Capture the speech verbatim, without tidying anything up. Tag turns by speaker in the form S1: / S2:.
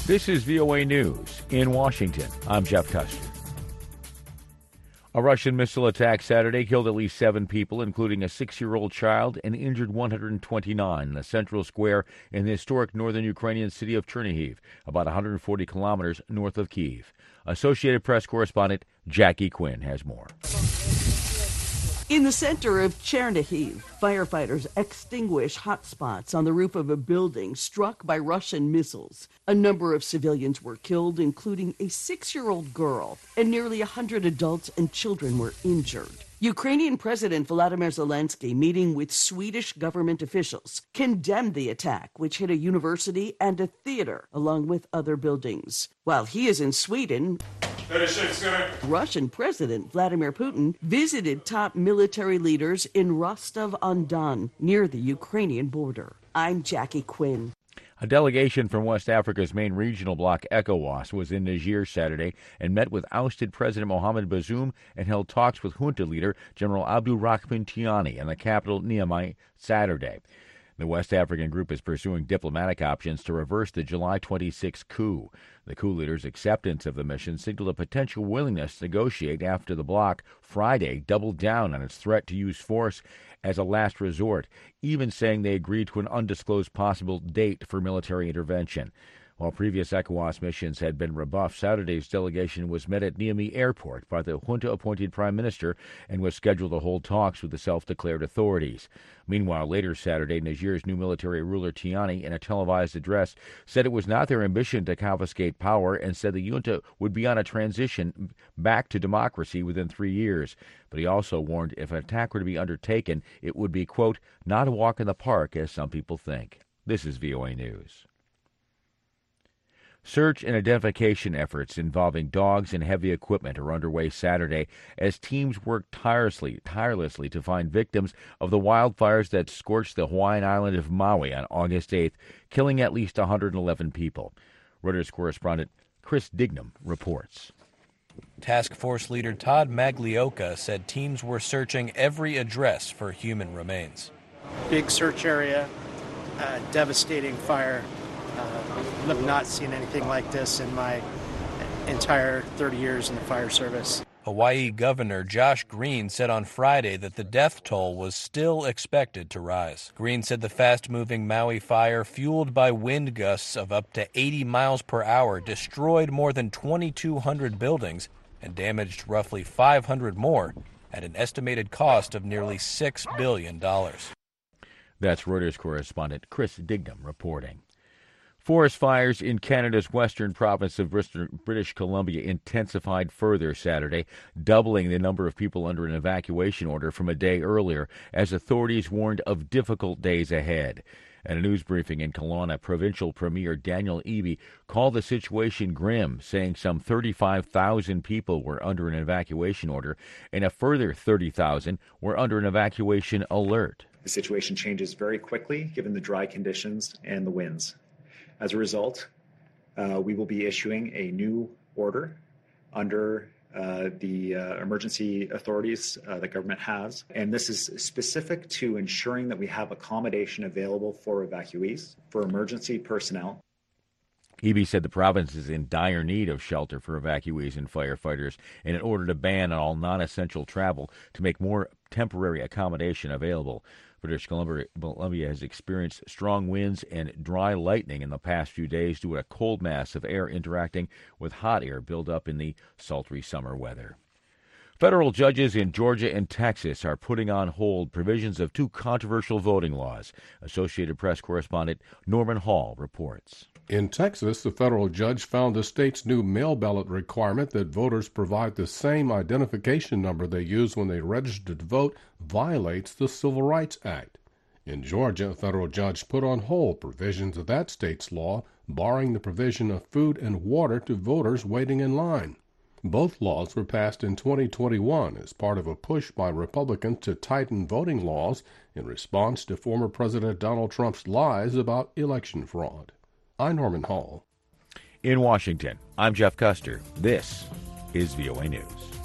S1: This is V O A News in Washington. I'm Jeff Custer. A Russian missile attack Saturday killed at least seven people, including a six-year-old child, and injured one hundred twenty-nine in the central square in the historic northern Ukrainian city of Chernihiv, about one hundred forty kilometers north of Kyiv. Associated Press correspondent Jackie Quinn has more.
S2: In the center of Chernihiv, firefighters extinguish hotspots on the roof of a building struck by Russian missiles. A number of civilians were killed, including a six-year-old girl, and nearly one hundred adults and children were injured. Ukrainian President Volodymyr Zelensky, meeting with Swedish government officials, condemned the attack, which hit a university and a theater, along with other buildings. While he is in Sweden, Russian President Vladimir Putin visited top military leaders in Rostov-on-Don, near the Ukrainian border. I'm Jackie Quinn.
S1: A delegation from West Africa's main regional bloc, ECOWAS, was in Niger Saturday and met with ousted President Mohamed Bazoum and held talks with junta leader General Abdurrahman Tiani in the capital, Niamey, Saturday. The West African group is pursuing diplomatic options to reverse the July twenty-sixth coup. The coup leader's acceptance of the mission signaled a potential willingness to negotiate after the bloc Friday doubled down on its threat to use force as a last resort, even saying they agreed to an undisclosed possible date for military intervention. While previous ECOWAS missions had been rebuffed, Saturday's delegation was met at Niamey Airport by the junta-appointed prime minister and was scheduled to hold talks with the self-declared authorities. Meanwhile, later Saturday, Niger's new military ruler Tiani, in a televised address, said it was not their ambition to confiscate power and said the junta would be on a transition back to democracy within three years. But he also warned if an attack were to be undertaken, it would be, quote, not a walk in the park, as some people think. This is V O A News. Search and identification efforts involving dogs and heavy equipment are underway Saturday as teams work tirelessly, tirelessly to find victims of the wildfires that scorched the Hawaiian island of Maui on August eighth, killing at least one hundred eleven people. Reuters correspondent Chris Dignam reports.
S3: Task Force leader Todd Maglioka said teams were searching every address for human remains.
S4: Big search area, uh, devastating fire. Uh, I've not seen anything like this in my entire thirty years in the fire service.
S3: Hawaii Governor Josh Green said on Friday that the death toll was still expected to rise. Green said the fast-moving Maui fire, fueled by wind gusts of up to eighty miles per hour, destroyed more than twenty-two hundred buildings and damaged roughly five hundred more at an estimated cost of nearly six billion dollars.
S1: That's Reuters correspondent Chris Dignam reporting. Forest fires in Canada's western province of British Columbia intensified further Saturday, doubling the number of people under an evacuation order from a day earlier, as authorities warned of difficult days ahead. At a news briefing in Kelowna, Provincial Premier Daniel Eby called the situation grim, saying some thirty-five thousand people were under an evacuation order and a further thirty thousand were under an evacuation alert.
S5: The situation changes very quickly given the dry conditions and the winds. As a result, uh, we will be issuing a new order under uh, the uh, emergency authorities uh, the government has. And this is specific to ensuring that we have accommodation available for evacuees, for emergency personnel.
S1: Eby said the province is in dire need of shelter for evacuees and firefighters, and in order to ban all non-essential travel to make more temporary accommodation available. British Columbia has experienced strong winds and dry lightning in the past few days due to a cold mass of air interacting with hot air buildup in the sultry summer weather. Federal judges in Georgia and Texas are putting on hold provisions of two controversial voting laws. Associated Press correspondent Norman Hall reports.
S6: In Texas, the federal judge found the state's new mail ballot requirement that voters provide the same identification number they use when they register to vote violates the Civil Rights Act. In Georgia, a federal judge put on hold provisions of that state's law, barring the provision of food and water to voters waiting in line. Both laws were passed in twenty twenty-one as part of a push by Republicans to tighten voting laws in response to former President Donald Trump's lies about election fraud. I'm Norman Hall.
S1: In Washington, I'm Jeff Custer. This is V O A News.